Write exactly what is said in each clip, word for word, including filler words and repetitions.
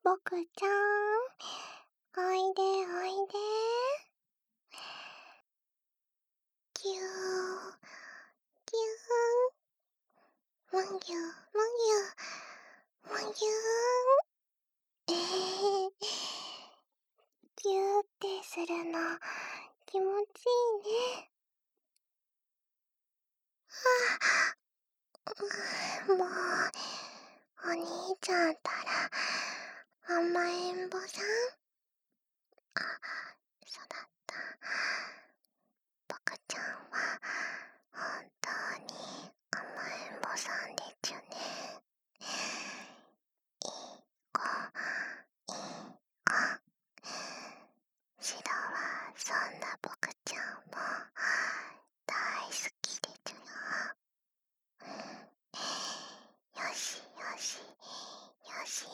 ぼくちゃん、おいでおいで。ぎゅー、ぎゅー、むぎゅ、むぎゅ、むぎゅー。えへへ。ぎゅーってするの、気持ちいいね。はぁ、もう、お兄ちゃんったら、甘えんぼさん？あ、そうだった。ぼくちゃんは、本当に甘えんぼさんでちゅね。いい子、いい子。シロはそんなぼくちゃんも大好きでちゅよ。よしよしよし。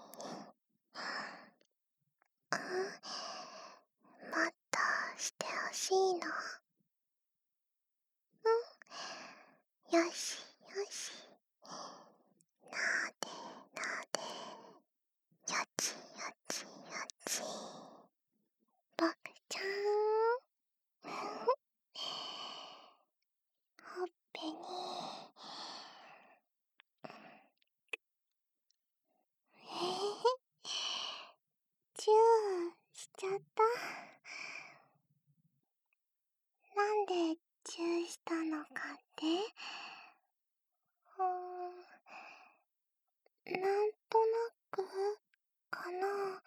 うん、もっとしてほしいの？うん、よしよし。なでなで、よちよちよち。ぼくちゃん、ほっぺにえへへ、チューしちゃった。なんでチューしたのかって？うーん、なんとなくかな。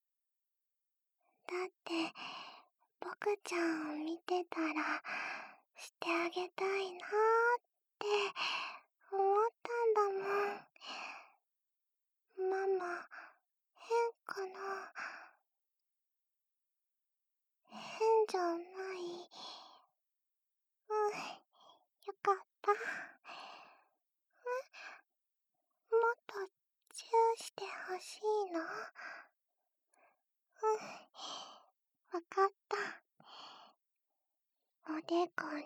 だってぼくちゃんを見てたらしてあげたいなーって思ったんだもん。ママ、変かな？変じゃない？うん、よかった。え、もっとチューしてほしいの？うん、わかった。おでこに、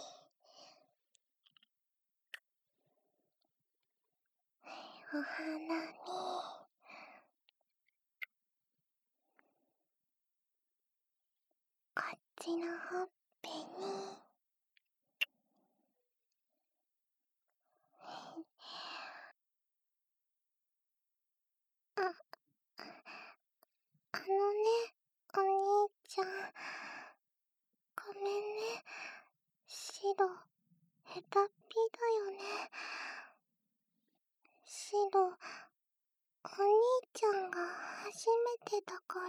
お鼻に、こっちのほっぺに、あ、あのね、お兄ちゃん、ごめんね。シロ、ヘタっぴだよね。シロ、お兄ちゃんが初めてだから。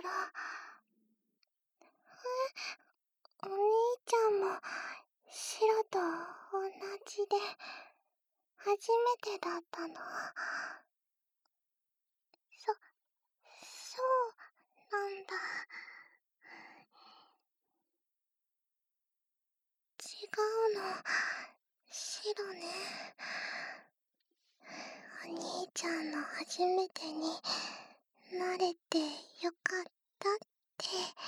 え、お兄ちゃんもシロと同じで初めてだったの？そ、そうなんだ。違うの、シロね。お兄ちゃんの初めてになれてよかったって。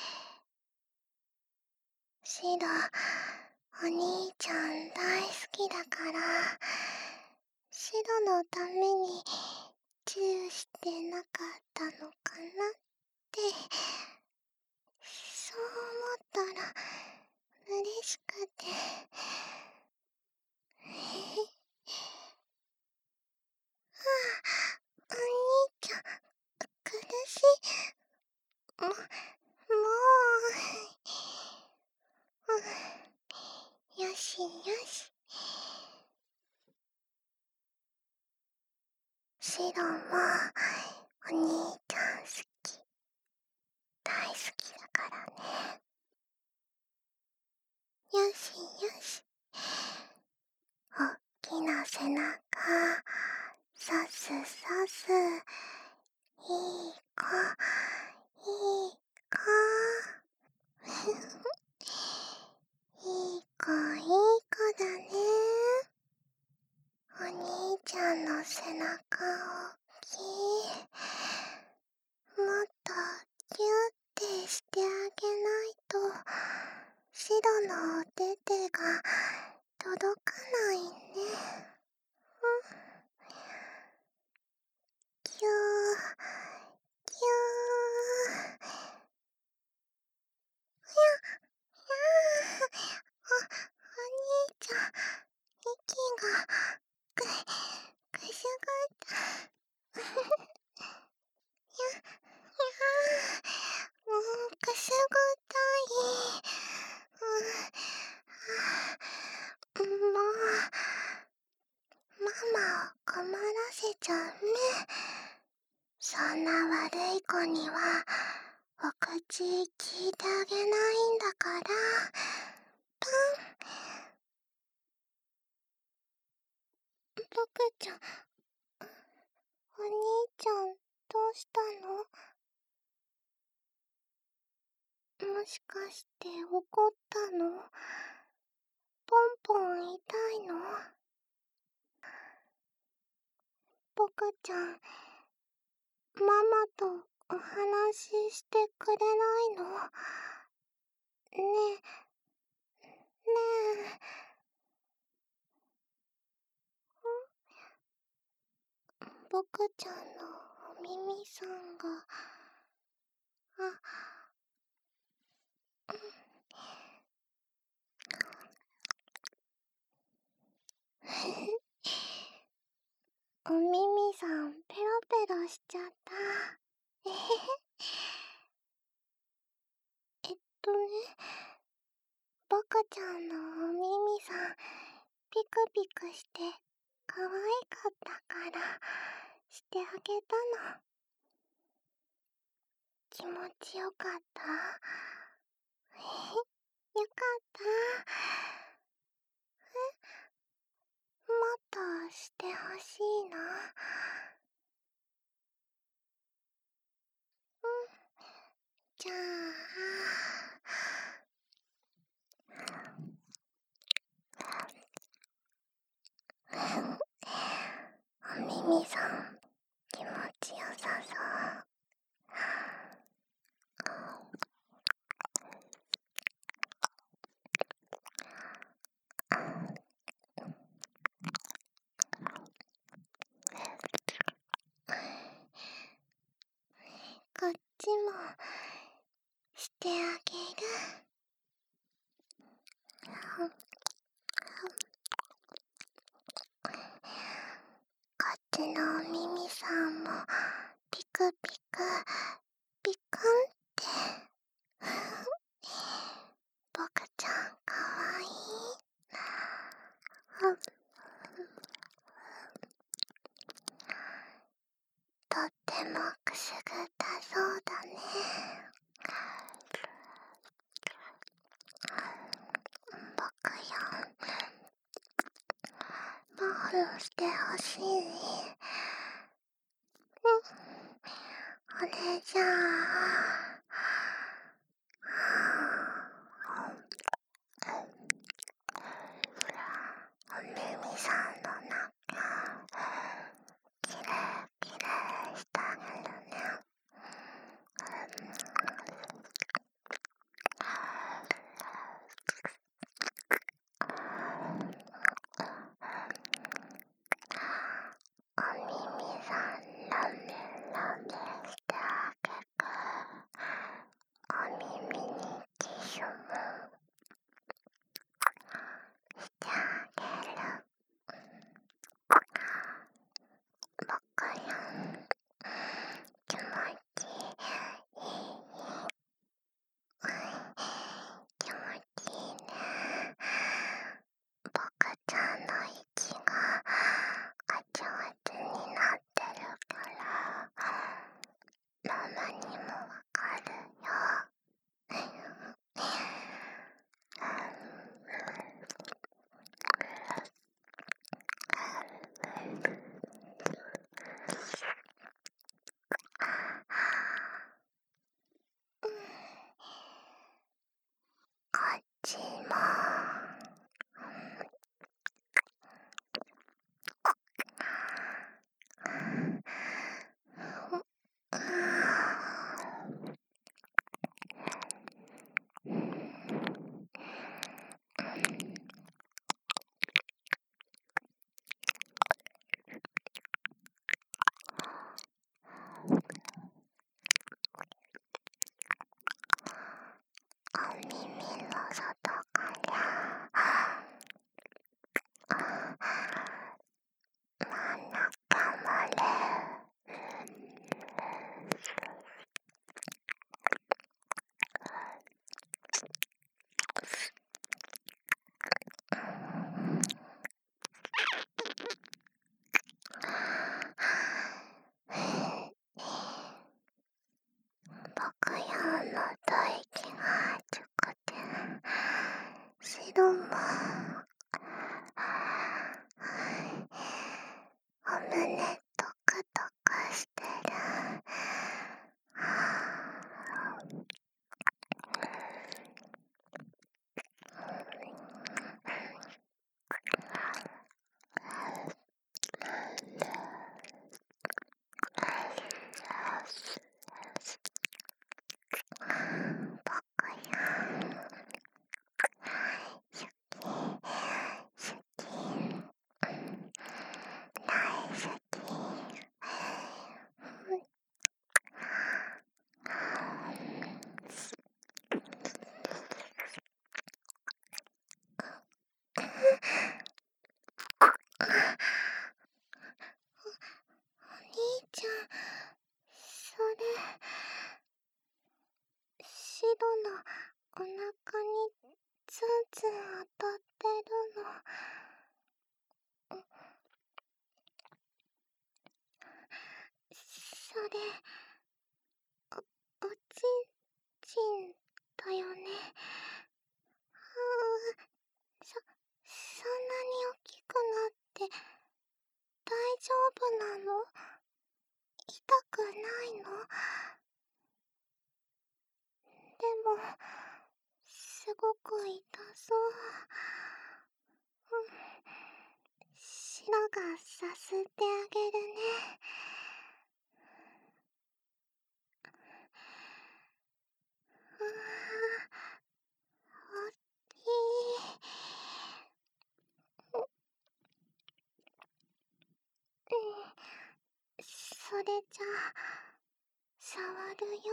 シロ、お兄ちゃん大好きだから、シロのためにチューしてなかったのかなって、そう思ったら嬉しくて。はあ、お兄ちゃん、苦しい。も、もう、うん、よしよし。シロもお兄ちゃん好き、大好きだからね。よしよし。おっきな背中、さすさす。いい子、いい子。いい子、いい子だね。お兄ちゃんの背中大きい。もっとキューってしてあげないと、シロのお手手が届かないね。うん。キュー、キそんな悪い子にはお口聞いてあげないんだから。パン。僕ちゃん、お兄ちゃんどうしたの？もしかして怒ったの？ポンポン痛いの？僕ちゃん、ママとお話ししてくれないの？ねえ、ねえ。僕ちゃんのお耳さんが、あ、お耳さんペロペロしちゃった。えへへ。えっとね、バカちゃんのお耳さんピクピクして可愛かったからしてあげたの。気持ちよかった？えへ、よかった。え、もっとしてほしいな。うん、じゃあお耳さん気持ちよさそう。こっちもしてあげる。こっちのお耳さんもピクピクピクンって僕ちゃんかわいい。とってもくすぐったそうだね。僕よ、マフルしてほしい。うん、お姉ちゃん。お耳さんの中きれいきれいしてあげるね。お耳さんランデランデしてあげる。 のお腹にツンツン当たってるの。それ、お、おちんちんだよね。はあ、そ、そんなに大きくなって大丈夫なの？痛くないの？でも、すごく痛そう。うん、シロがさすってあげるね。うわぁ、おっきい。うん、それじゃあ、触るよ。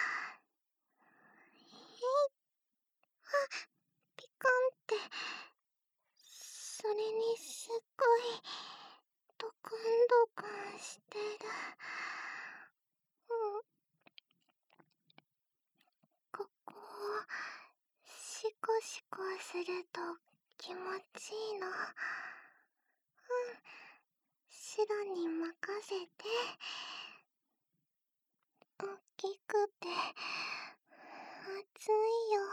えい。あ、ピコンって。それにすっごいドクンドクンしてる。うん、ここをシコシコすると気持ちいいの。うん、シロに任せて。おっきくて熱いよ。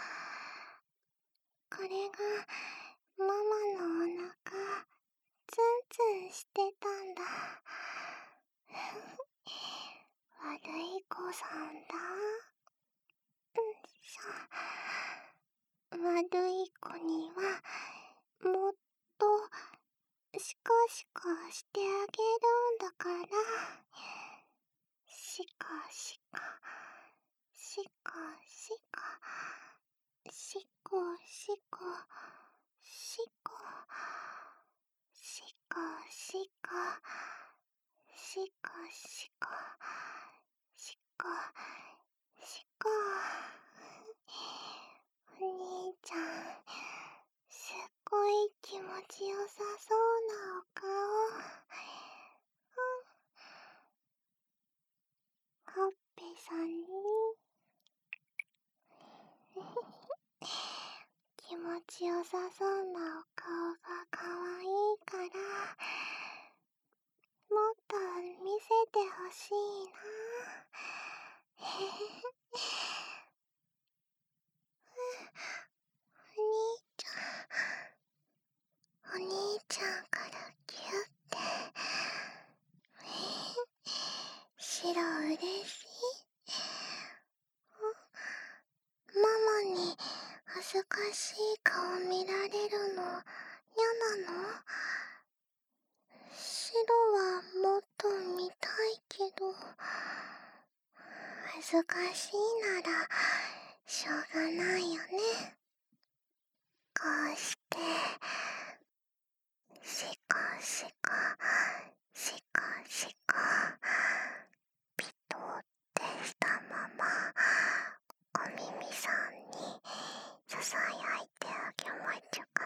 これがママのお腹ツンツンしてたんだ。悪い子さんだ。うんしょ。悪い子にはもっとシコシコしてあげるんだから。シコシコシコシコシコシコシコシコシコシコシコシコシコ。お兄ちゃん、すっごい気持ちよさそうなお顔。うん、ほっぺさんに気持ちよさそうなお顔がかわいいから、もっと見せてほしいな。へへへ。お兄ちゃん、お兄ちゃんからギュッて。シロうれしい。ママに恥ずかしい顔見られるの嫌なの？シロはもっと見たいけど、恥ずかしいならしょうがないよね。こうしてシコシコシコシコピトってしたままお耳さんにささやいてあげまちゅから、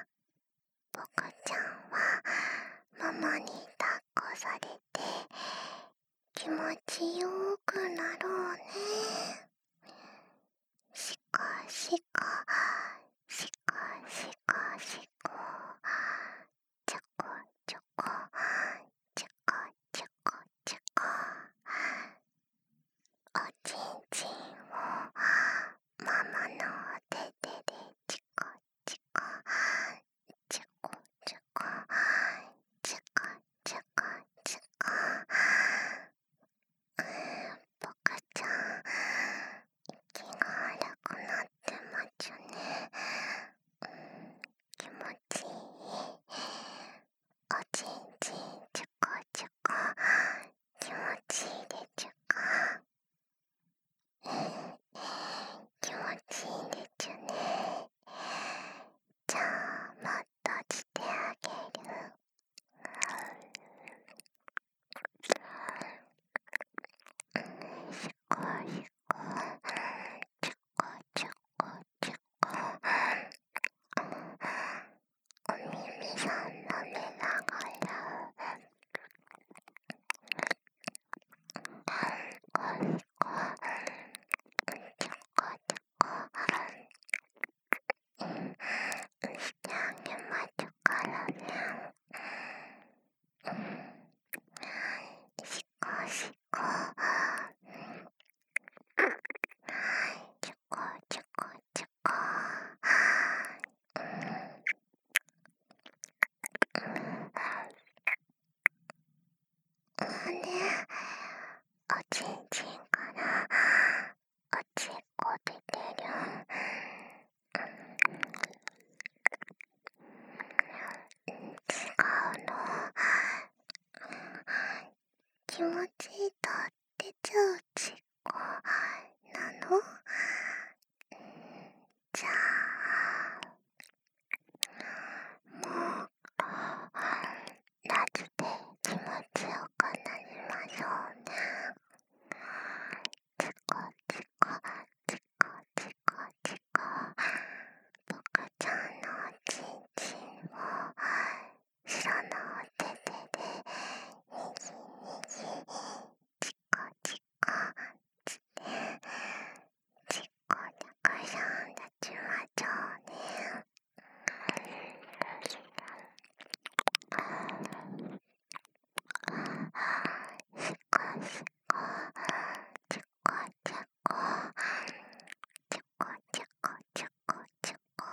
ボクちゃんはママに抱っこされて気持ちよくなろうね。シコシコシコシコシコチョコチョコチョコチョコチョコ。おちんちんをママのお手手でチコチコチョコチョコチョコチョコチョコ。うーん、ボクちゃん息が荒くなってまちゅね。うん、気持うちこなの？じゃあ、もっとラジで気持ちよくなりましょうね。チコチコチコチコチコ、僕ちゃんのおちんちんを白のお手手でにじにじチコチコつってチコたくさん立ちましょうね。シコシコチコチコチコチコチコチコ、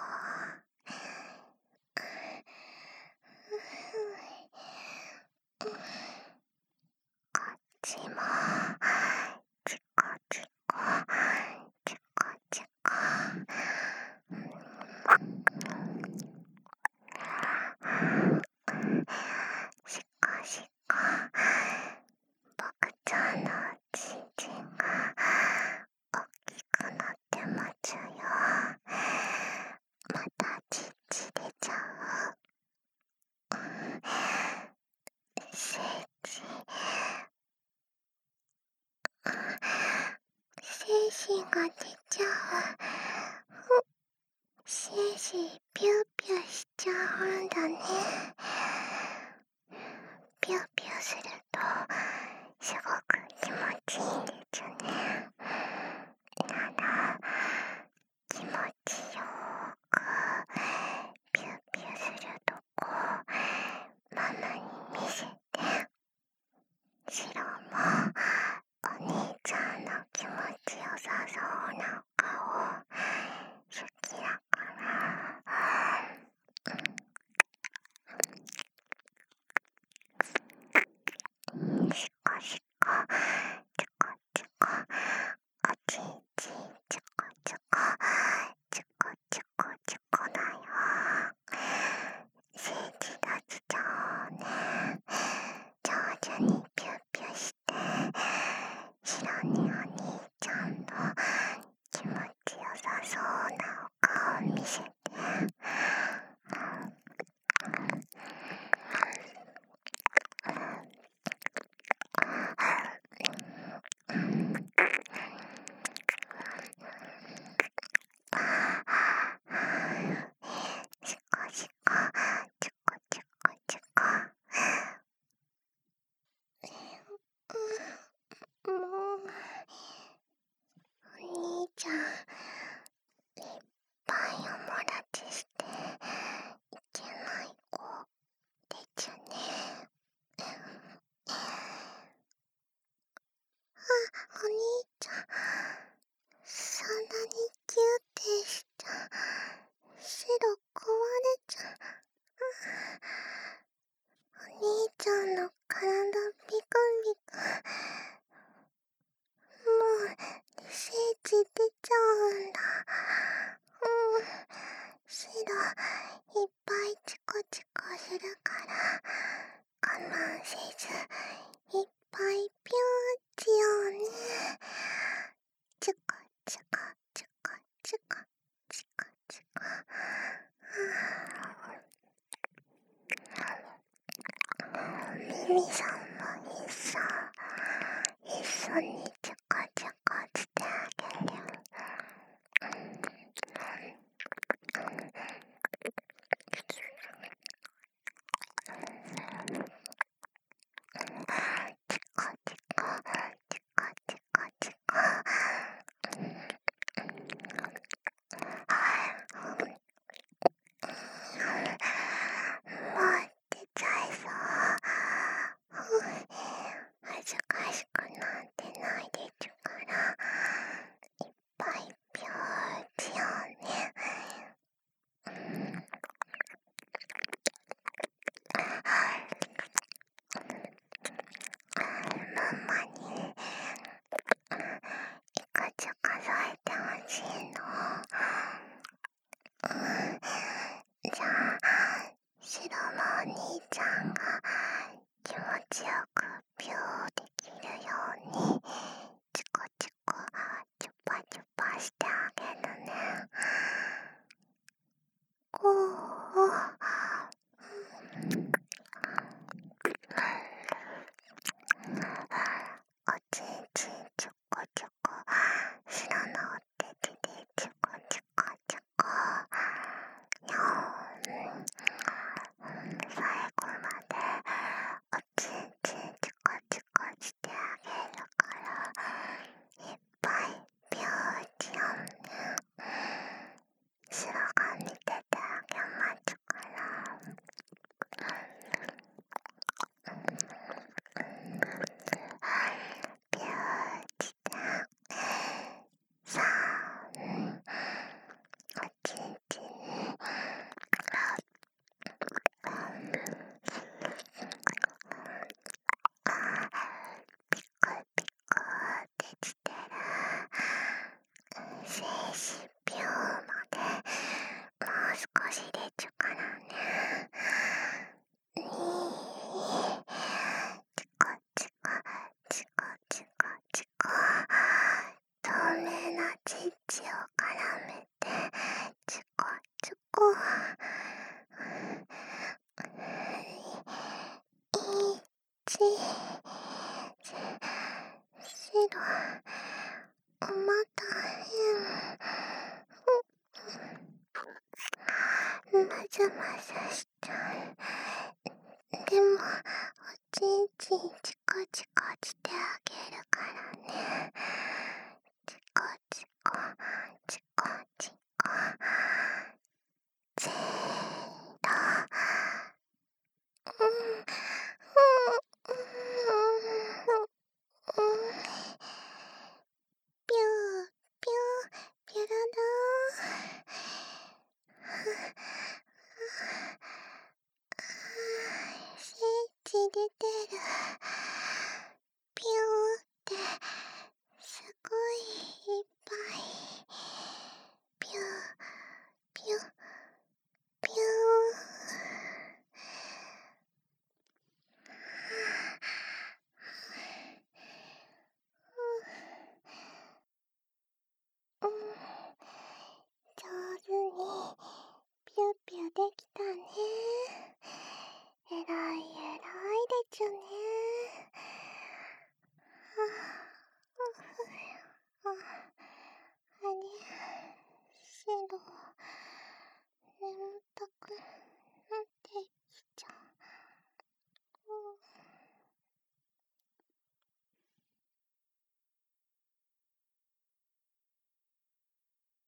こっちもチコチコチコチコ、シコシコ、僕ちゃんのおちんちんが大きくなってますよ。またちっち出ちゃう。せいち精子が出ちゃう。精子ピューピューしちゃうんだね。ピューピューするとすごく気持ちいいんですね。なら気持ちよくピューピューするとこママに見せて。シロもお兄ちゃんの気持ちよさそうな顔好きだから、シコシコチコチコおちんちんチコチコチコチコチコだよ。聖地出しちゃおうね。上手にピューピューしてシロにお兄ちゃんの気持ちよさそうなお顔見せて。シコシコチコチコチコ、もうお兄ちゃんいっぱいおもらちしていけない子ですね。あ、お兄ちゃんそんなにキューってしちゃ白壊れちゃう。お兄ちゃんの体ビクビク、もう聖地出ちゃうんだ。うん、白いっぱいチコチコするから我慢せずいっぱいピューしようね。チコチコチコチコチコチコ、ミミさんも一緒一緒にチコチコしてあげる。チコチコチコチコチコ、もう出ちゃいそう。恥ずかしくなんてないでちちを絡めてチコチコ。いち白また変まじゃまじゃしちゃう。でもおちんちんチコチコしてあげるからね。チコチコチコチコゼロ。うんうんうんぴょーぴょーぴょららースイッチ出てる。ぴょーってすごいいっぱい。ぴょーぴょぴょー。うん、上手にぴょぴょできたね。えらいえらいでちゅね。はあ、あ、あれ、シロ眠たく